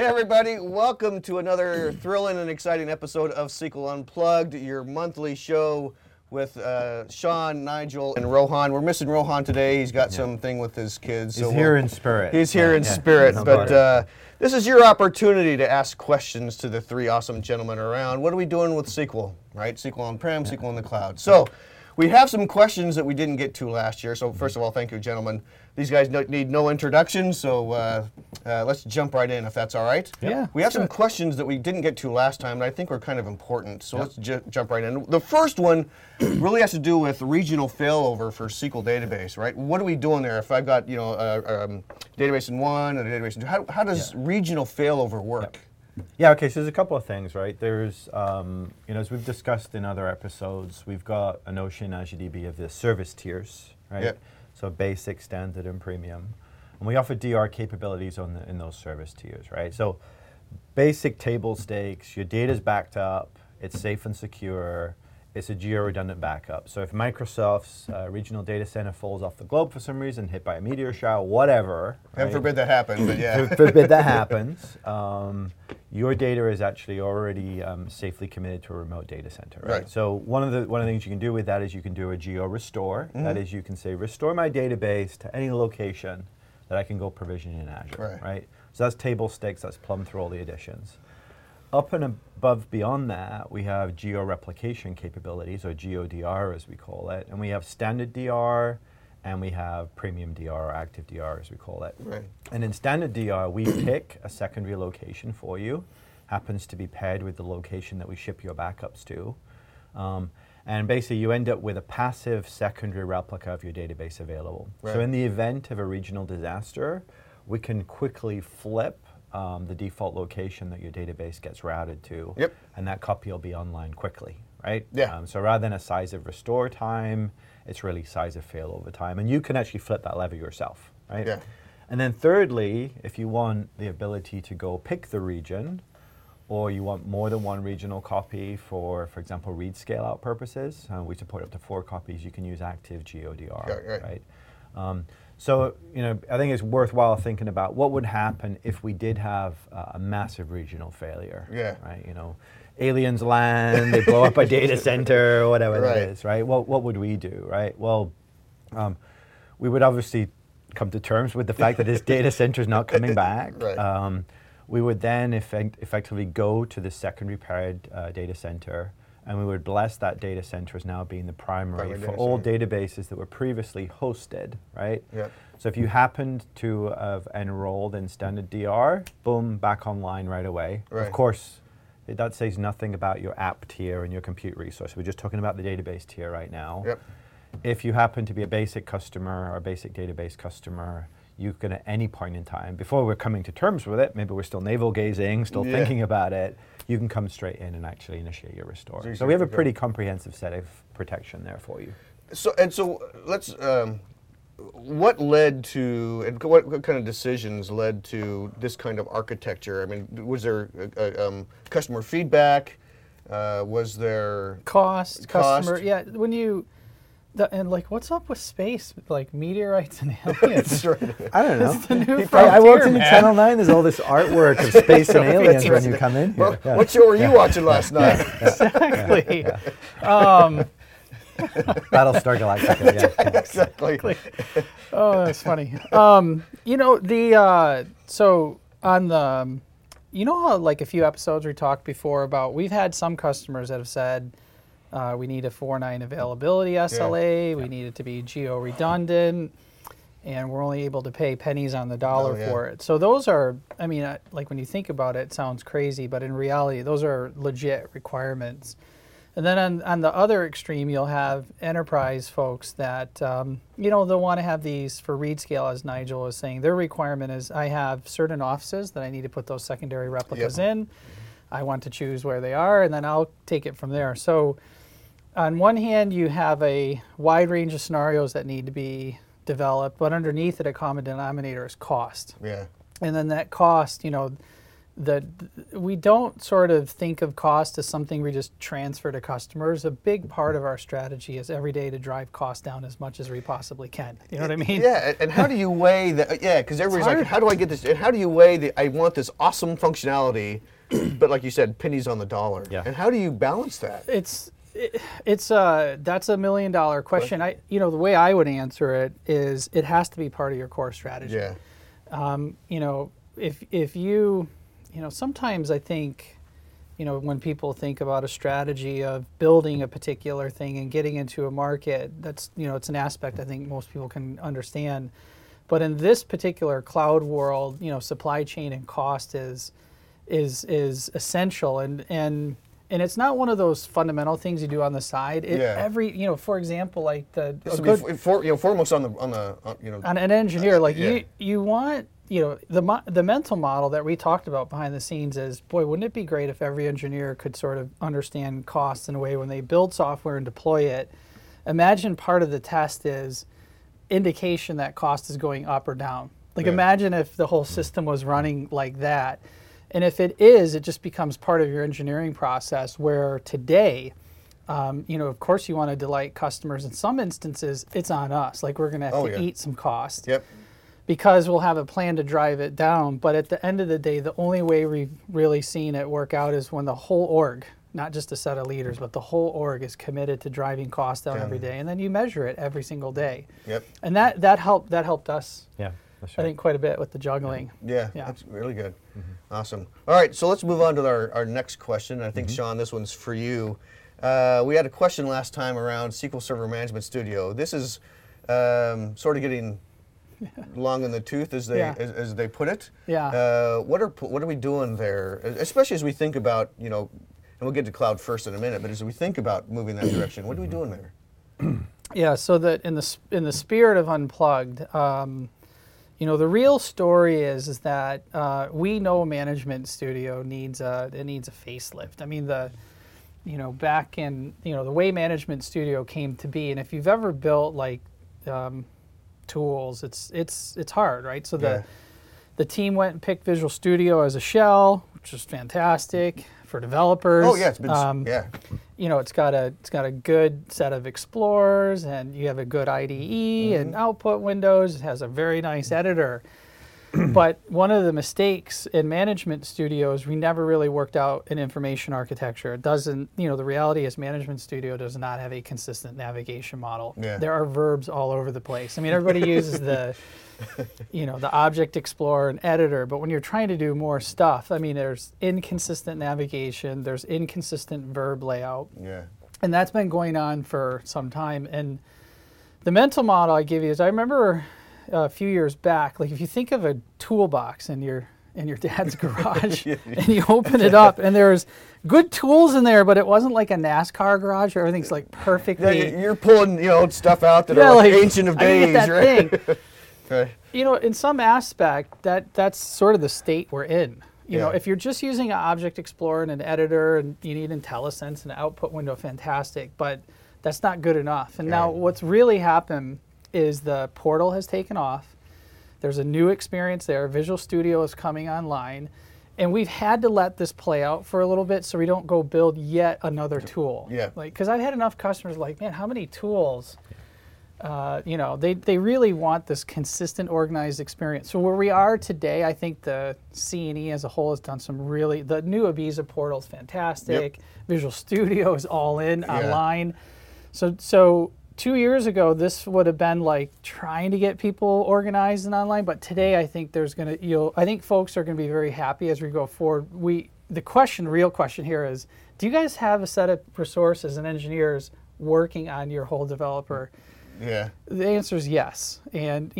Hey everybody, welcome to another thrilling and exciting episode of SQL Unplugged, your monthly show with Sean, Nigel, and Rohan. We're missing Rohan today. He's got something with his kids. He's here in spirit. He's here in spirit, but this is your opportunity to ask questions to the three awesome gentlemen around. What are we doing with SQL, right? SQL on-prem, SQL in the cloud. So we have some questions that we didn't get to last year. So first of all, thank you, gentlemen. These guys need no introduction, so let's jump right in if that's all right. Yeah. We have some questions that we didn't get to last time that I think were kind of important, so let's jump right in. The first one really has to do with regional failover for SQL database, right? What are we doing there? If I've got a database in one and a database in two, how does regional failover work? Yeah, okay, so there's a couple of things, right? There's, as we've discussed in other episodes, we've got a notion in Azure DB of the service tiers, right? Yep. So basic, standard, and premium. And we offer DR capabilities in those service tiers, right? So basic table stakes, your data's backed up, it's safe and secure, it's a geo-redundant backup. So if Microsoft's regional data center falls off the globe for some reason, hit by a meteor shower, whatever. Heaven forbid that happens, but yeah. Forbid that happens. Your data is actually already safely committed to a remote data center, right? So one of the things you can do with that is you can do a geo restore. That is, you can say restore my database to any location that I can go provision in Azure, right? So that's table stakes. That's plumbed through all the additions. Up and above beyond that, we have geo replication capabilities, or GeoDR as we call it, and we have standard DR. And we have premium DR, or active DR as we call it. Right. And in standard DR, we pick a secondary location for you, happens to be paired with the location that we ship your backups to. And basically you end up with a passive secondary replica of your database available. Right. So in the event of a regional disaster, we can quickly flip the default location that your database gets routed to, and that copy will be online quickly, right? Yeah. So rather than a size of restore time, it's really size of failover time. And you can actually flip that lever yourself, right? Yeah. And then thirdly, if you want the ability to go pick the region, or you want more than one regional copy for example, read scale out purposes, we support up to 4 copies, you can use active GeoDR, right? So, I think it's worthwhile thinking about what would happen if we did have a massive regional failure, right? Aliens land, they blow up a data center, or whatever that is, right? What would we do, right? Well, we would obviously come to terms with the fact that this data center is not coming back. We would then effectively go to the secondary paired data center, and we would bless that data center as now being the primary for all databases that were previously hosted, right? So if you happened to have enrolled in standard DR, boom, back online right away. Of course, that says nothing about your app tier and your compute resource. We're just talking about the database tier right now. If you happen to be a basic customer or a basic database customer, you can at any point in time, before we're coming to terms with it, maybe we're still navel gazing, still thinking about it, you can come straight in and actually initiate your restore. So we have a pretty comprehensive set of protection there for you. So let's, what led to, and what kind of decisions led to this kind of architecture? I mean, was there customer feedback? Was there customer? Yeah, when you, and like, what's up with space? Like meteorites and aliens? I don't know. It's the new I walked frontier, into man. Channel 9, there's all this artwork of space and aliens when you come in here. What show were you watching last night? Exactly. Battlestar Galactica, yeah. Exactly. Oh, that's funny. So on the, how like a few episodes we talked before about, we've had some customers that have said, we need a 4.9 availability SLA, we need it to be geo-redundant, and we're only able to pay pennies on the dollar for it. So those are, like when you think about it, it sounds crazy, but in reality, those are legit requirements. And then on the other extreme, you'll have enterprise folks that, they'll want to have these for read scale, as Nigel was saying. Their requirement is, I have certain offices that I need to put those secondary replicas in. I want to choose where they are, and then I'll take it from there. So on one hand, you have a wide range of scenarios that need to be developed, but underneath it, a common denominator is cost. And then that cost, that we don't sort of think of cost as something we just transfer to customers. A big part of our strategy is every day to drive costs down as much as we possibly can. You know what I mean? Yeah, and how do you weigh that? Yeah, because everybody's like, how do I get this? And how do you weigh the, I want this awesome functionality, but like you said, pennies on the dollar. Yeah. And how do you balance that? That's a $1 million question. The way I would answer it is it has to be part of your core strategy. Yeah. If you, sometimes I think, when people think about a strategy of building a particular thing and getting into a market, that's, it's an aspect I think most people can understand. But in this particular cloud world, supply chain and cost is essential, and it's not one of those fundamental things you do on the side. Every, for example, like foremost on an engineer, like you want. The mental model that we talked about behind the scenes is, boy, wouldn't it be great if every engineer could sort of understand costs in a way when they build software and deploy it. Imagine part of the test is indication that cost is going up or down. Like imagine if the whole system was running like that. And if it is, it just becomes part of your engineering process where today, of course you want to delight customers. In some instances, it's on us. Like we're going to have to eat some cost. Yep. Because we'll have a plan to drive it down. But at the end of the day, the only way we've really seen it work out is when the whole org, not just a set of leaders, but the whole org is committed to driving costs down every day. And then you measure it every single day. Yep. And that helped us. Yeah. That's right. I think quite a bit with the juggling. Yeah, that's really good. Awesome. All right, so let's move on to our next question. I think, Sean, this one's for you. We had a question last time around SQL Server Management Studio. This is sort of getting long in the tooth, as they put it. Yeah. What are we doing there, especially as we think about, and we'll get to cloud first in a minute, but as we think about moving that direction, what are we doing there? Yeah, so that in the spirit of Unplugged, the real story is that we know Management Studio needs a facelift. I mean, back in, the way Management Studio came to be, and if you've ever built like tools, it's hard, right? So the team went and picked Visual Studio as a shell, which is fantastic for developers. Oh yeah, it's been it's got a good set of explorers, and you have a good IDE and output windows. It has a very nice editor. But one of the mistakes in Management Studio is we never really worked out an information architecture. It doesn't, the reality is Management Studio does not have a consistent navigation model. Yeah. There are verbs all over the place. I mean, everybody uses the Object Explorer and editor, but when you're trying to do more stuff, I mean, there's inconsistent navigation, there's inconsistent verb layout. Yeah. And that's been going on for some time. And the mental model I give you is, I remember a few years back, like if you think of a toolbox in your dad's garage and you open it up and there's good tools in there, but it wasn't like a NASCAR garage where everything's like perfectly. Yeah, you're pulling stuff out that are like ancient of days, that right? Thing. Okay. In some aspect, that's sort of the state we're in. If you're just using an Object Explorer and an editor and you need IntelliSense and an output window, fantastic, but that's not good enough. And now what's really happened is the portal has taken off. There's a new experience there. Visual Studio is coming online. And we've had to let this play out for a little bit so we don't go build yet another tool. Yeah. Because I've had enough customers like, man, how many tools? They really want this consistent, organized experience. So where we are today, I think the C&E as a whole has done the new Ibiza portal is fantastic. Yep. Visual Studio is all in, online. So 2 years ago, this would have been like trying to get people organized and online, but today I think I think folks are going to be very happy as we go forward. The real question here is, do you guys have a set of resources and engineers working on your whole developer? Yeah. The answer is yes. And,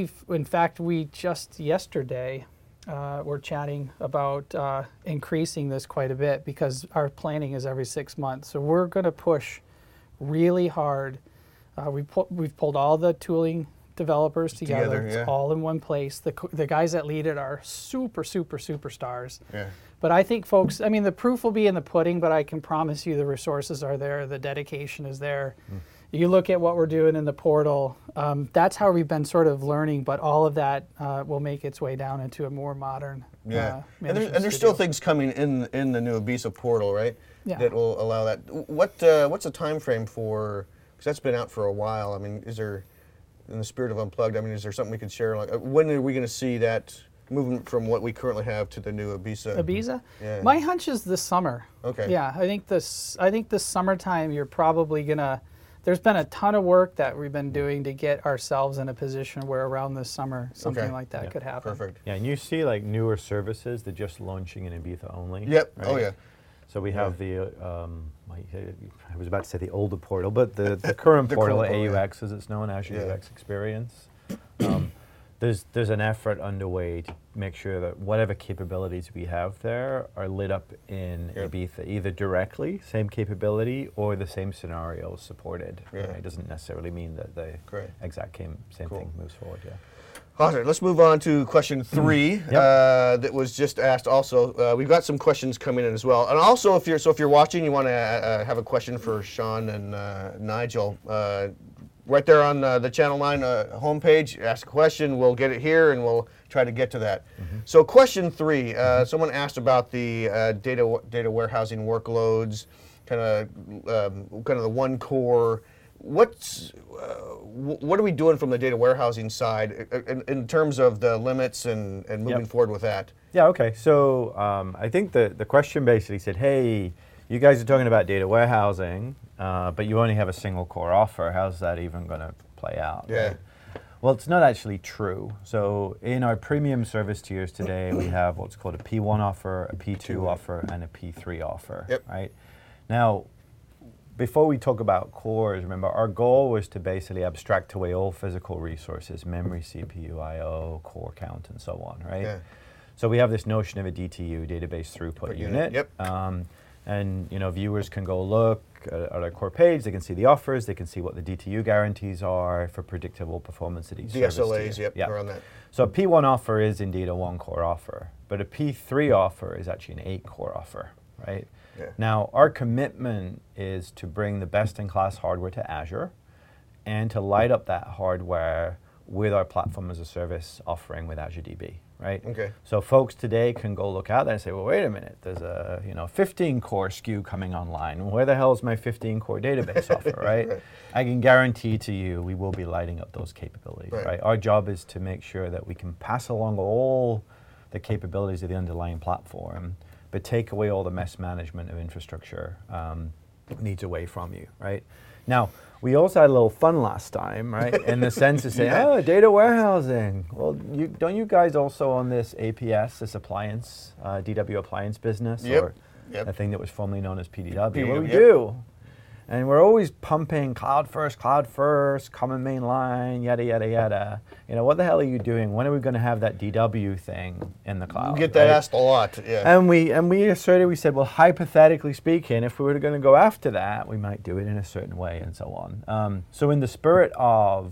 we just yesterday were chatting about increasing this quite a bit because our planning is every 6 months. So we're going to push really hard. We've pulled all the tooling developers together. It's all in one place. The guys that lead it are superstars. Yeah. But I think folks, the proof will be in the pudding, but I can promise you the resources are there, the dedication is there. You look at what we're doing in the portal. That's how we've been sort of learning, but all of that will make its way down into a more modern. Yeah, and management there's still studio. things coming in the new Ibiza portal, right? Yeah. That will allow that. What's the time frame for? Because that's been out for a while. I mean, is there, in the spirit of Unplugged, I mean, is there something we could share? Like, when are we going to see that moving from what we currently have to the new Ibiza? Ibiza? Yeah. My hunch is this summer. Okay. Yeah, I think this summertime you're probably gonna. There's been a ton of work that we've been doing to get ourselves in a position where around this summer something Okay. like that could happen. Perfect. Yeah, and you see like newer services that just launching in Ibiza only. Yep. Right? Oh yeah. So we have the, I was about to say the older portal, but the current The portal, current portal, AUX as it's known, Azure Yeah. UX Experience. There's an effort underway to make sure that whatever capabilities we have there are lit up in Yep. Ibiza, either directly, same capability, or the same scenario supported. Yeah. Right? It doesn't necessarily mean that the Great. exact same Cool. thing moves forward. Yeah. Awesome. Let's move on to question 3 that was just asked. Also, we've got some questions coming in as well. And also, if you're watching, you want to have a question for Sean and Nigel. Right there on the Channel 9 homepage, ask a question. We'll get it here, and we'll try to get to that. So, question 3. Someone asked about the data warehousing workloads, kind of the one core. What are we doing from the data warehousing side in terms of the limits and moving Yep. forward with that? Yeah, okay. So I think the question basically said, hey, you guys are talking about data warehousing, but you only have a single core offer. How's that even going to play out? Yeah. Right? Well, it's not actually true. So in our premium service tiers today, we have what's called a P1 offer, a P2 offer, and a P3 offer. Yep. Right? Now, before we talk about cores, remember, our goal was to basically abstract away all physical resources, memory, CPU, I/O, core count, and so on, right? Yeah. So we have this notion of a DTU, database throughput unit. Yep. And viewers can go look at our core page, they can see the offers, they can see what the DTU guarantees are for predictable performance at each service DSLAs, tier. yep, around that. So a P1 offer is indeed a 1-core offer, but a P3 offer is actually an 8-core offer, right? Yeah. Now, our commitment is to bring the best-in-class hardware to Azure and to light up that hardware with our platform as a service offering with Azure DB, right? Okay. So folks today can go look out there and say, well, wait a minute, there's a 15-core SKU coming online. Where the hell is my 15-core database offer, right? Right. I can guarantee to you we will be lighting up those capabilities, Right. right? Our job is to make sure that we can pass along all the capabilities of the underlying platform, but take away all the mess management of infrastructure needs away from you, right? Now, we also had a little fun last time, right? In the sense of saying, oh, data warehousing. Well, don't you guys also own this APS, this appliance, DW appliance business? Yep. Or Yep. a thing that was formerly known as PDW. PDW, Well, we yep. do. And we're always pumping cloud first, common main line, yada, yada, yada. What the hell are you doing? When are we going to have that DW thing in the cloud? We get that right? asked a lot. Yeah. And we said, well, hypothetically speaking, if we were going to go after that, we might do it in a certain way and so on. So in the spirit of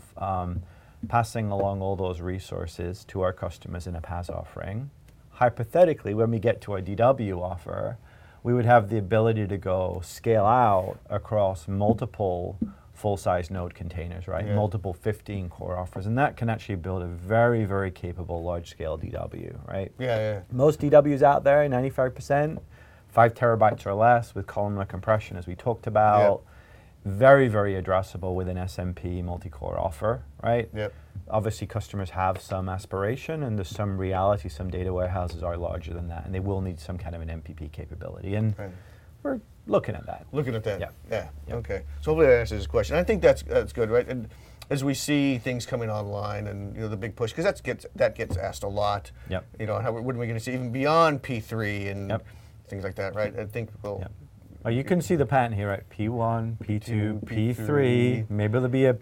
passing along all those resources to our customers in a PaaS offering, hypothetically, when we get to our DW offer, we would have the ability to go scale out across multiple full-size node containers, right? Yeah. Multiple 15-core offers, and that can actually build a very, very capable large-scale DW, right? Yeah. Most DWs out there, 95%, 5 terabytes or less with columnar compression, as we talked about. Very, very addressable with an SMP multi-core offer, right? Yep. Obviously, customers have some aspiration, and there's some reality. Some data warehouses are larger than that, and they will need some kind of an MPP capability. And Right. we're looking at that. Looking at that. Yeah. Yeah. Yeah. Okay. So hopefully that answers his question. I think that's good, right? And as we see things coming online, and the big push, because that gets asked a lot. Yep. When are we going to see even beyond P3 and Yep. things like that, right? I think we'll. Yep. Oh, you can see the pattern here, right? P1, P2, P3. P3. Maybe there'll be a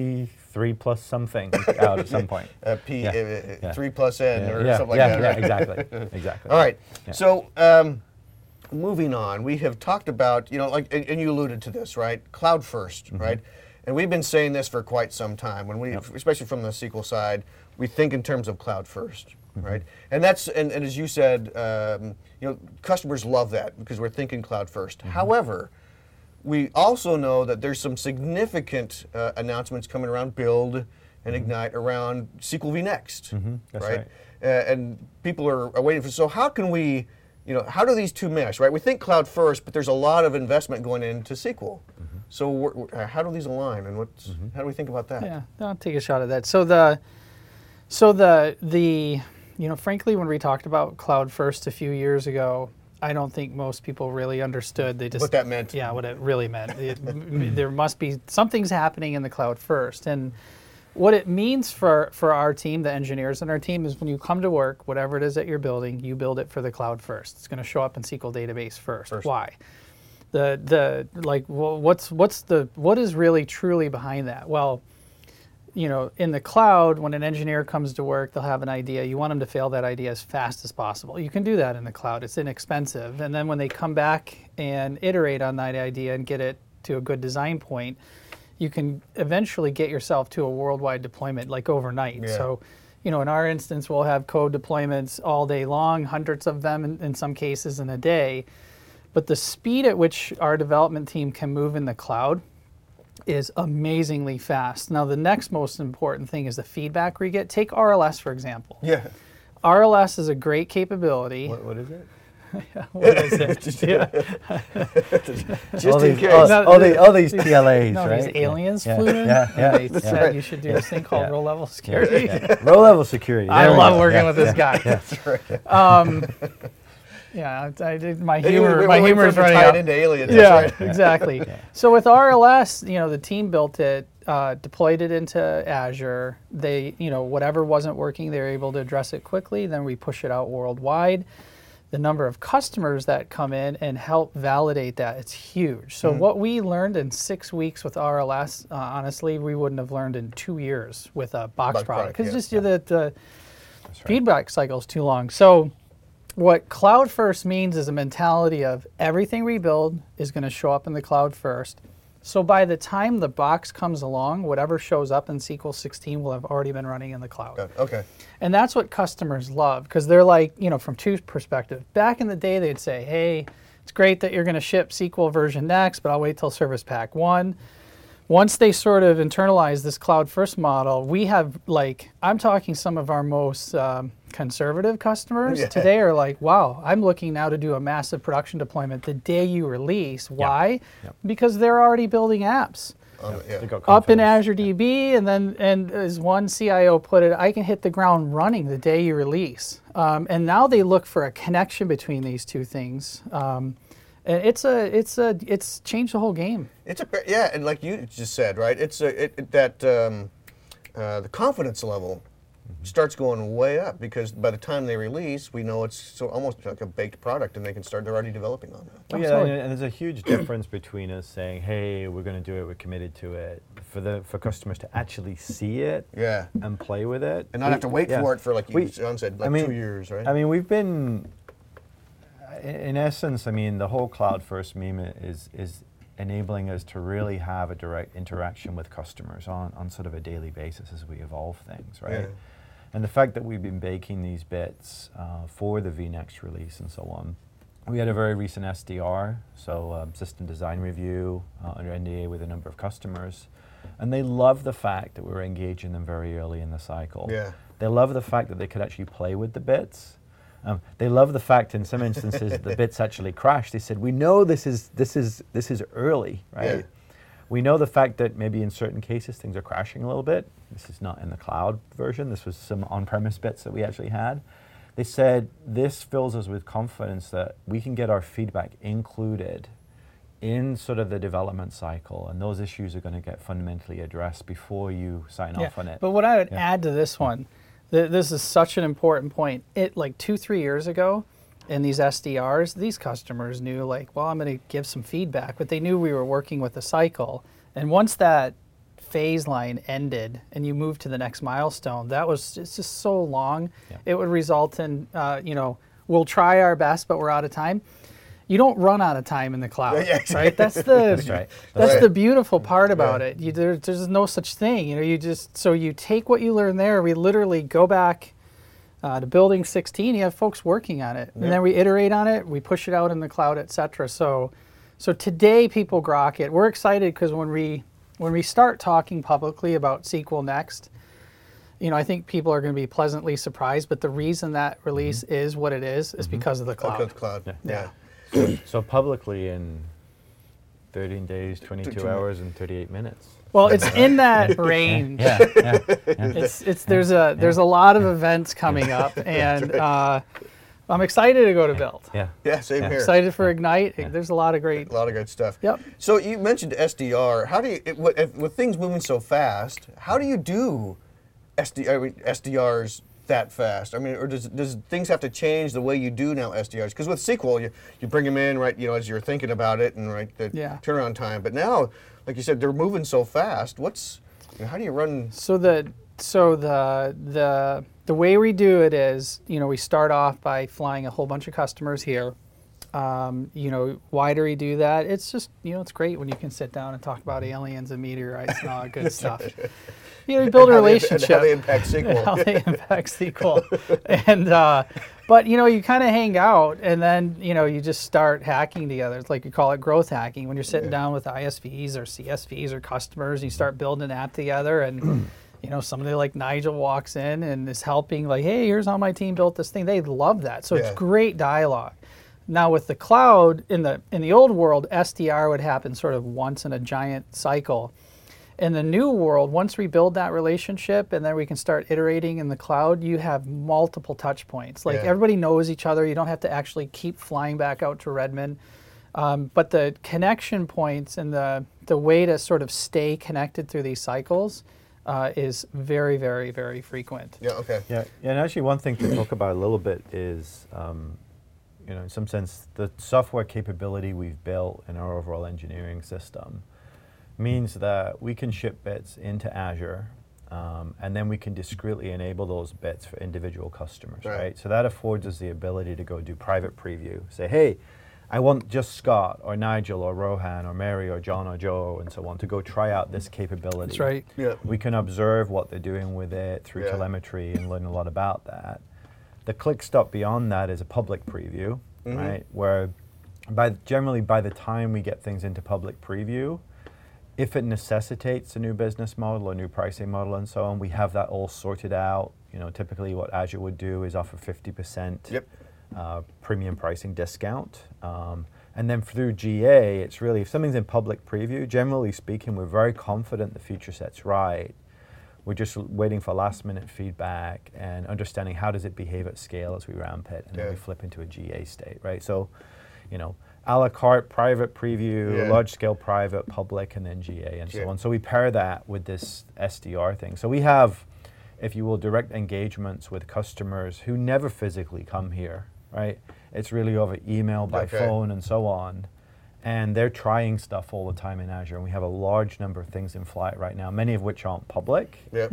P3 plus something out at some point. P Yeah. 3 plus N or yeah, something like yeah, that. yeah, Right? exactly. All right. Yeah. So moving on, we have talked about, and you alluded to this, right? Cloud first, right? And we've been saying this for quite some time. When we, especially from the SQL side, we think in terms of cloud first, right? And that's and as you said, customers love that because we're thinking cloud first. However, we also know that there's some significant announcements coming around Build and Ignite around SQL vNext, That's right? And people are waiting for. So how can we, how do these two mesh, right? We think cloud first, but there's a lot of investment going into SQL. So how do these align, and how do we think about that? Yeah, I'll take a shot at that. So frankly, when we talked about cloud first a few years ago, I don't think most people really understood. They just What that meant. Yeah, what it really meant. There must be something's happening in the cloud first, and what it means for our team, the engineers in our team, is when you come to work, whatever it is that you're building, you build it for the cloud first. It's going to show up in SQL database first. Why? What is really truly behind that? Well, in the cloud, when an engineer comes to work, they'll have an idea. You want them to fail that idea as fast as possible. You can do that in the cloud. It's inexpensive. And then when they come back and iterate on that idea and get it to a good design point, you can eventually get yourself to a worldwide deployment like overnight. Yeah. So, in our instance, we'll have code deployments all day long, hundreds of them in some cases in a day. But the speed at which our development team can move in the cloud is amazingly fast. Now, the next most important thing is the feedback we get. Take RLS, for example. Yeah. RLS is a great capability. What is it? What is it? Just all in these, case. all these TLAs, No, right? these aliens Yeah. flew in. Yeah. They said you should do this thing called row-level security. Row level security. I There we love go. working with this guy. That's right. Yeah, I did my We're humor. My waiting humor for is it to running tie out. it into aliens. Yeah, That's right. exactly. So with RLS, the team built it, deployed it into Azure. They, whatever wasn't working, they were able to address it quickly. Then we push it out worldwide. The number of customers that come in and help validate that, it's huge. So what we learned in 6 weeks with RLS, honestly, we wouldn't have learned in 2 years with a box product. Because the feedback cycle is too long. So what cloud first means is a mentality of everything we build is going to show up in the cloud first. So by the time the box comes along, whatever shows up in SQL 16 will have already been running in the cloud. Okay. And that's what customers love, because they're like, from two perspectives. Back in the day, they'd say, hey, it's great that you're going to ship SQL version next, but I'll wait till Service Pack 1. Once they sort of internalize this cloud first model, we have I'm talking some of our most conservative customers today are like, wow, I'm looking now to do a massive production deployment the day you release. Why? Because they're already building apps up in Azure DB, and as one CIO put it, I can hit the ground running the day you release. And now they look for a connection between these two things. And it's changed the whole game. And like you just said, right? The confidence level starts going way up, because by the time they release, we know it's almost like a baked product, and they're already developing on that. Well, yeah, and there's a huge difference between us saying, "Hey, we're going to do it, we're committed to it," for customers to actually see it, and play with it, and not have to wait for it for John said, 2 years, right? I mean, we've been, in essence, the whole cloud first meme is enabling us to really have a direct interaction with customers on sort of a daily basis as we evolve things, right? Yeah. And the fact that we've been baking these bits for the vNext release and so on. We had a very recent SDR, so system design review under NDA with a number of customers, and they love the fact that we're engaging them very early in the cycle. Yeah. They love the fact that they could actually play with the bits. They love the fact, in some instances, the bits actually crash. They said, "We know this is early, right? Yeah. We know the fact that maybe in certain cases things are crashing a little bit. This is not in the cloud version. This was some on-premise bits that we actually had." They said, "This fills us with confidence that we can get our feedback included in sort of the development cycle, and those issues are going to get fundamentally addressed before you sign off on it." But what I would add to this one, this is such an important point. 2-3 years ago, in these SDRs, these customers knew I'm going to give some feedback, but they knew we were working with a cycle. And once that phase line ended and you moved to the next milestone, it's just so long. Yeah. It would result in, we'll try our best, but we're out of time. You don't run out of time in the cloud, right? That's the beautiful part about it. There's no such thing. You take what you learn there. We literally go back to building 16. You have folks working on it, and then we iterate on it. We push it out in the cloud, etc. So So today people grok it. We're excited because when we start talking publicly about SQL Next, I think people are going to be pleasantly surprised. But the reason that release is what it is because of the cloud. Because cloud. Yeah. So publicly in 13 days, 22 hours, and 38 minutes. Well, it's in that range. There's a lot of events coming up, and I'm excited to go to Build. Yeah, same here. Excited for Ignite. There's a lot of great stuff. Yep. So you mentioned SDR. How do you, with things moving so fast, how do you do SDRs that fast? I mean, or does things have to change the way you do now SDRs? Because with SQL, you bring them in, right, as you're thinking about it, and the turnaround time. But now, like you said, they're moving so fast. How do you run? So the way we do it is, we start off by flying a whole bunch of customers here. Why do we do that? It's just, it's great when you can sit down and talk about aliens and meteorites and all that good stuff. You build a relationship. How they impact SQL. How they impact SQL. And, but, you kind of hang out and then, you just start hacking together. It's like you call it growth hacking. When you're sitting down with ISVs or CSVs or customers, and you start building an app together and, somebody like Nigel walks in and is helping, like, hey, here's how my team built this thing. They love that. So it's great dialogue. Now with the cloud, in the old world, SDR would happen sort of once in a giant cycle. In the new world, once we build that relationship and then we can start iterating in the cloud, you have multiple touch points. Like everybody knows each other. You don't have to actually keep flying back out to Redmond. But the connection points and the way to sort of stay connected through these cycles is very, very, very frequent. Yeah, okay. Yeah, and actually one thing to talk about a little bit is, in some sense, the software capability we've built in our overall engineering system means that we can ship bits into Azure, and then we can discreetly enable those bits for individual customers, right? So that affords us the ability to go do private preview. Say, hey, I want just Scott or Nigel or Rohan or Mary or John or Joe and so on to go try out this capability. That's right. Yeah. We can observe what they're doing with it through telemetry and learn a lot about that. The click stop beyond that is a public preview, right? Where generally by the time we get things into public preview, if it necessitates a new business model, a new pricing model and so on, we have that all sorted out. Typically what Azure would do is offer 50% premium pricing discount. And then through GA, it's really, if something's in public preview, generally speaking, we're very confident the feature set's right. We're just waiting for last minute feedback and understanding how does it behave at scale as we ramp it, and then we flip into a GA state, right? So, a la carte, private preview, large scale private, public, and then GA and so on. So we pair that with this SDR thing. So we have, if you will, direct engagements with customers who never physically come here, right? It's really over email, by phone, and so on. And they're trying stuff all the time in Azure. And we have a large number of things in flight right now, many of which aren't public. Yep.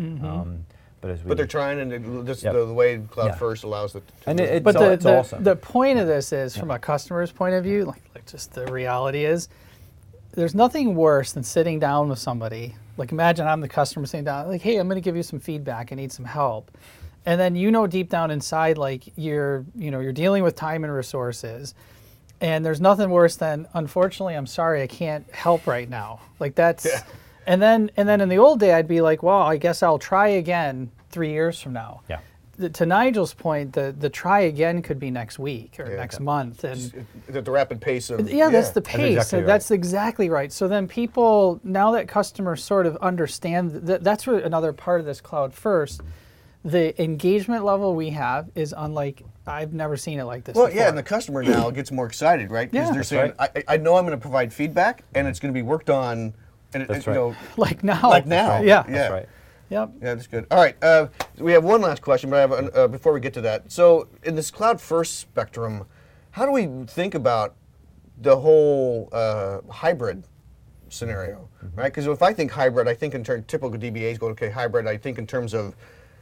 But they're trying, and the way Cloud First allows it. It's awesome. The point of this is, from a customer's point of view, like just the reality is, there's nothing worse than sitting down with somebody. Like imagine I'm the customer sitting down, like, hey, I'm going to give you some feedback. I need some help. And then deep down inside, like you're dealing with time and resources. And there's nothing worse than, unfortunately, I'm sorry, I can't help right now. Like that's, and then in the old day, I'd be like, well, I guess I'll try again 3 years from now. Yeah. To Nigel's point, the try again could be next week or next month, and the rapid pace of that's the pace. That's exactly right. So then people, now that customers sort of understand that's where another part of this Cloud First, the engagement level we have is unlike. I've never seen it like this before. And the customer now gets more excited, right? Because they're saying, I know I'm going to provide feedback, and it's going to be worked on, and like now. Like now. Yeah. That's right. Yep. Yeah, that's good. All right, we have one last question, but I have before we get to that. So, in this Cloud First spectrum, how do we think about the whole hybrid scenario, right? Because if I think hybrid, I think in terms typical DBAs go, okay, hybrid. I think in terms of,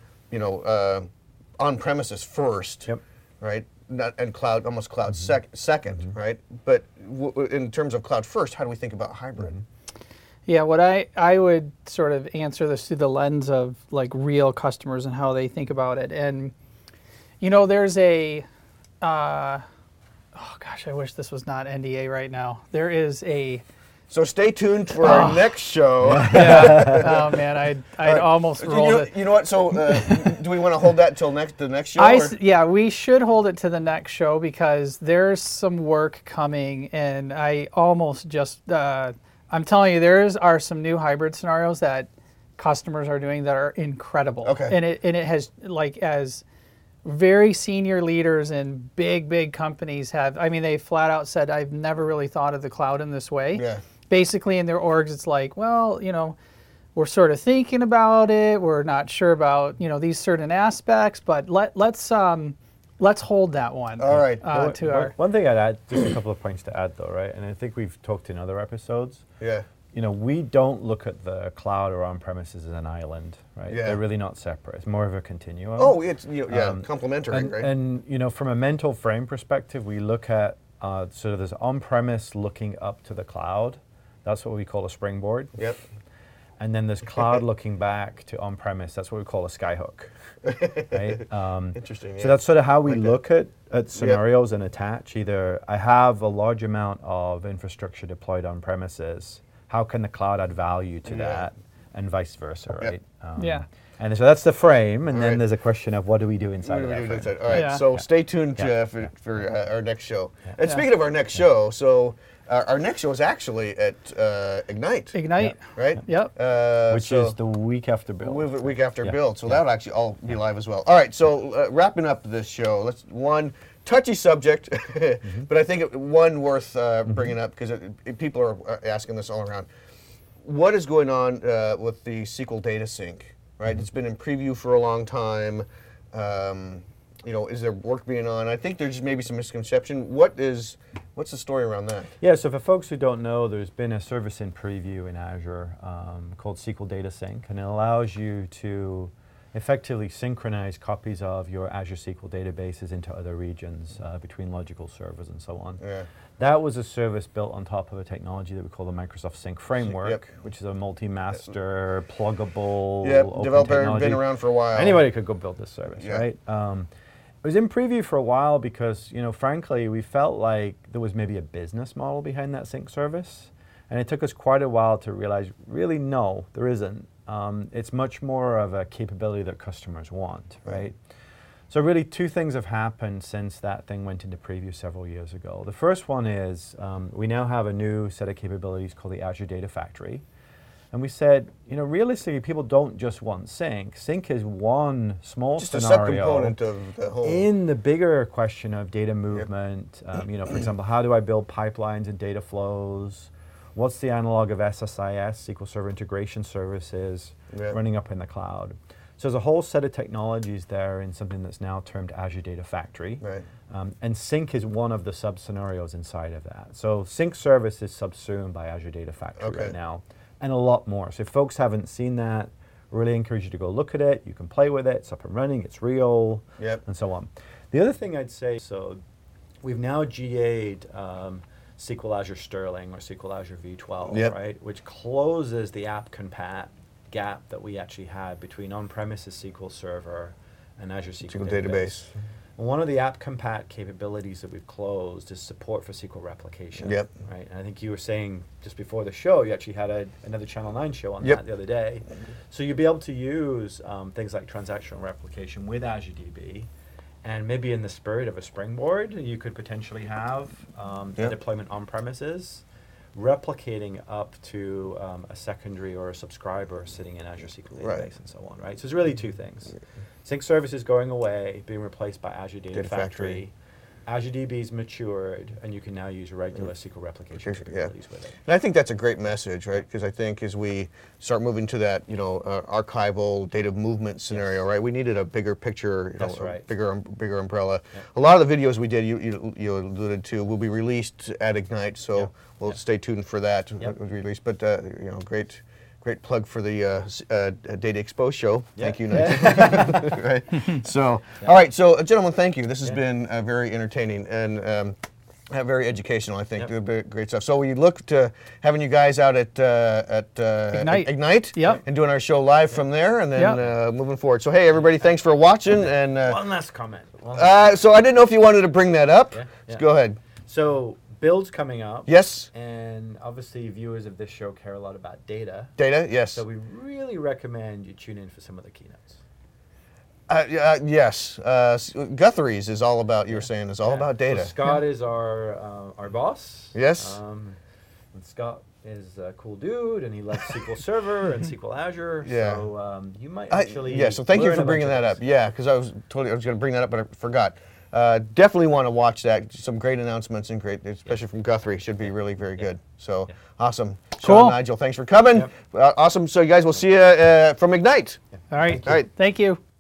on premises first, right? And cloud, almost cloud second, right? But in terms of Cloud First, how do we think about hybrid? Yeah, what I would sort of answer this through the lens of like real customers and how they think about it. And, there's a, Gosh, I wish this was not NDA right now. There is a. So stay tuned for our next show. Yeah. Oh man, I'd almost rolled it. You know what? So do we want to hold that until the next show? Yeah, we should hold it to the next show because there's some work coming, and I almost just. I'm telling you, are some new hybrid scenarios that customers are doing that are incredible. Okay. And it has as very senior leaders in big companies have. I mean, they flat out said, "I've never really thought of the cloud in this way." Yeah. Basically, in their orgs, it's like, well, we're sort of thinking about it. We're not sure about these certain aspects, but let's hold that one. All right. One thing I'd add, just a couple of points to add though, right? And I think we've talked in other episodes. Yeah. We don't look at the cloud or on-premises as an island, right? Yeah. They're really not separate. It's more of a continuum. Oh, it's complementary, right? And from a mental frame perspective, we look at sort of this on-premise looking up to the cloud. That's what we call a springboard. Yep. And then there's cloud looking back to on-premise. That's what we call a skyhook. Right? Interesting. So that's sort of how we look at scenarios and attach. Either I have a large amount of infrastructure deployed on premises. How can the cloud add value to that, and vice versa, right? Yeah. And so that's the frame, and then there's a question of what do we do inside of that frame? All right, so stay tuned for our next show. And speaking of our next show, our next show is actually at Ignite. Ignite. Right? Yep. Which is the week after Build. Week after Build, so that'll actually all be live as well. All right, so wrapping up this show, one touchy subject, but I think one worth bringing up because people are asking this all around. What is going on with the SQL Data Sync? Right, it's been in preview for a long time. Is there work being on? I think there's maybe some misconception. What's the story around that? Yeah, so for folks who don't know, there's been a service in preview in Azure called SQL Data Sync, and it allows you to effectively synchronize copies of your Azure SQL databases into other regions between logical servers and so on. Yeah. That was a service built on top of a technology that we call the Microsoft Sync Framework, which is a multi-master, pluggable, open developer technology. Been around for a while. Anybody could go build this service, right? It was in preview for a while because, frankly, we felt like there was maybe a business model behind that sync service. And it took us quite a while to realize, really, no, there isn't. It's much more of a capability that customers want, right? So really, two things have happened since that thing went into preview several years ago. The first one is we now have a new set of capabilities called the Azure Data Factory. And we said, realistically, people don't just want Sync. Sync is one small scenario a subcomponent of the whole. In the bigger question of data movement. For example, how do I build pipelines and data flows? What's the analog of SSIS, SQL Server Integration Services, running up in the cloud? So there's a whole set of technologies there in something that's now termed Azure Data Factory. Right. And Sync is one of the sub-scenarios inside of that. So Sync service is subsumed by Azure Data Factory right now, and a lot more. So if folks haven't seen that, really encourage you to go look at it. You can play with it. It's up and running. It's real, and so on. The other thing I'd say, so we've now GA'd SQL Azure Sterling or SQL Azure V12, right? Which closes the app compat gap that we actually had between on-premises SQL Server and Azure SQL Database. And one of the app compat capabilities that we've closed is support for SQL replication. Right? And I think you were saying just before the show, you actually had another Channel 9 show on that the other day. So you'll be able to use things like transactional replication with Azure DB. And maybe in the spirit of a springboard, you could potentially have the deployment on premises, replicating up to a secondary or a subscriber sitting in Azure SQL Database and so on, right? So it's really two things. Sync service is going away, being replaced by Azure Data Factory. Azure DB's matured, and you can now use regular SQL replication capabilities with it. And I think that's a great message, right? Because I think as we start moving to that, archival data movement scenario, right? We needed a bigger picture, bigger umbrella. A lot of the videos we did, you alluded to, will be released at Ignite, so we'll stay tuned for that release. But great plug for the Data Expo show. Thank you, Nigel. Right. So, all right. So, gentlemen, thank you. This has been very entertaining and very educational. I think great stuff. So, we look to having you guys out at Ignite and doing our show live from there, and then moving forward. So, hey, everybody, thanks for watching. And one last comment. So, I didn't know if you wanted to bring that up. So go ahead. So Build's coming up. Yes. And obviously viewers of this show care a lot about data. Data, yes. So we really recommend you tune in for some of the keynotes. Yes. Guthrie's is all about, you were saying, is all about data. So Scott is our boss. Yes. And Scott is a cool dude, and he loves SQL Server and SQL Azure. Yeah. So you might actually. Yeah. So thank you learn for a bringing bunch that of up. Yeah, because I was going to bring that up, but I forgot. Definitely want to watch that. Some great announcements and great, especially from Guthrie. Should be really very good. So awesome. Cool. Sean, Nigel, thanks for coming. Yep. Awesome. So you guys, we'll see you from Ignite. All right. All right. Thank you.